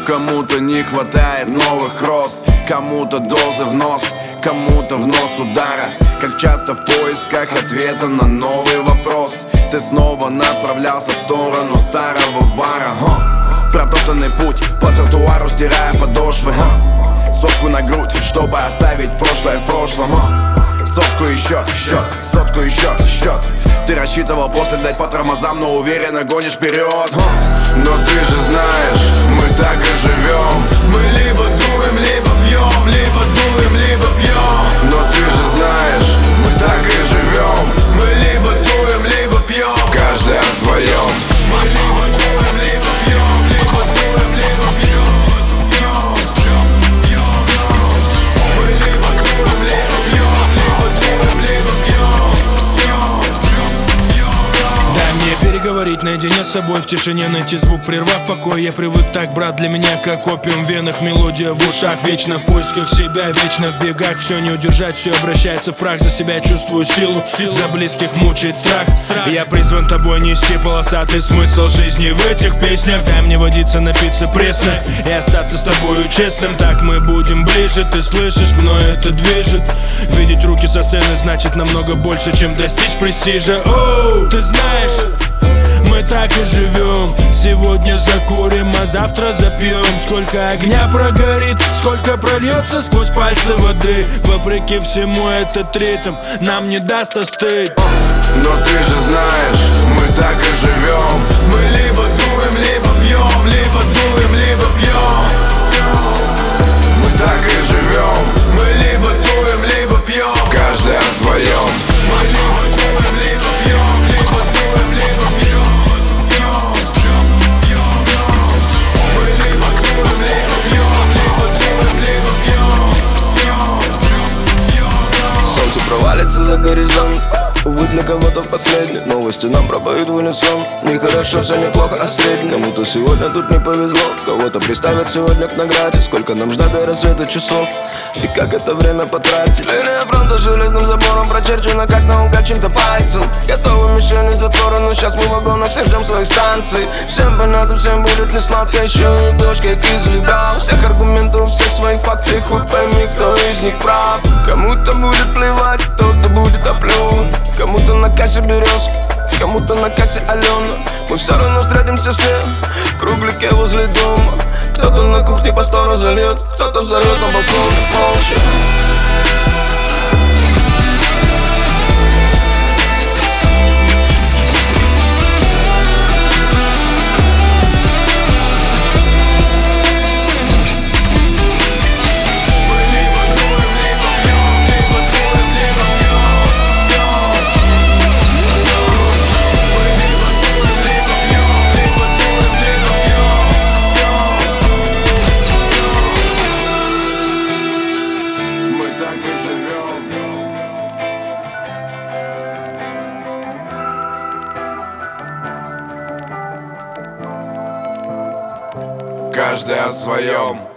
Кому-то не хватает новых роз, кому-то дозы в нос, кому-то в нос удара. Как часто в поисках ответа на новый вопрос ты снова направлялся в сторону старого бара. Протоптанный путь по тротуару, стирая подошвы. Сотку на грудь, чтобы оставить прошлое в прошлом. Сотку еще, счет, сотку еще, счет. Ты рассчитывал после дать по тормозам, но уверенно гонишь вперед. Но ты же знаешь, мы так и живем. Мы либо дуем, либо пьем, либо дуем, либо пьем. Но ты же знаешь, мы так и живем. Мы либо дуем, либо пьем, каждый о своем. Мы либо дуем, либо пьем, либо дуем, либо пьем. Мы либо дуем, либо пьем, либо дуем, либо пьем. Дай мне переговорить наедине с собой, в тишине найти звук, прервав покой. Я привык так, брат, для меня как опиум в венах, мелодия в ушах. Вечно в поисках себя, вечно в бегах. Все не удержать, все обращается в прах. За себя чувствую силу, за близких мучает страх. Я призван тобой нести полосатый смысл жизни в этих песнях. Дай мне водиться, напиться пресно и остаться с тобою честным. Так мы будем ближе, ты слышишь, мной это движет. Видеть руки со сцены значит намного больше, чем достичь престижа. Оу, ты знаешь, мы так и живем. Сегодня закурим, а завтра запьем. Сколько огня прогорит, сколько прольется сквозь пальцы воды. Вопреки всему этот ритм нам не даст остыть. Но ты же знаешь, мы так и живем. Мы либо дуем, либо пьем, либо дуем, либо пьем. Мы так и живем. Мы либо дуем, либо пьем, каждый о своем. Мы либо дуем, либо пьем, либо дуем, либо пьем. Мы либо дуем, либо пьем, либо дуем, либо пьем. Солнце провалится за горизонт. Увы, для кого-то последние новости нам пропоют в унисон. Не хорошо, все неплохо, а средне. Кому-то сегодня тут не повезло, кого-то приставят сегодня к награде. Сколько нам ждать до рассвета часов и как это время потратить. Линия фронта железным забором прочерчена как наугад чьим-то пальцем. Готовы мишени затвора, но сейчас мы вагоном всех ждем своих станций. Всем понятно, всем будет не сладко, еще и дождь как из ведра. У всех аргументов, у всех своих фактов, ты хуй пойми, кто из них прав. Кому-то будет плевать, кто-то будет оплюн. Кому-то на кассе Березка, кому-то на кассе Алена. Мы все равно встретимся все в кругляке возле дома. Кто-то на кухне по сторону зальет, кто-то взорвет на балконе молча. Каждый о своем.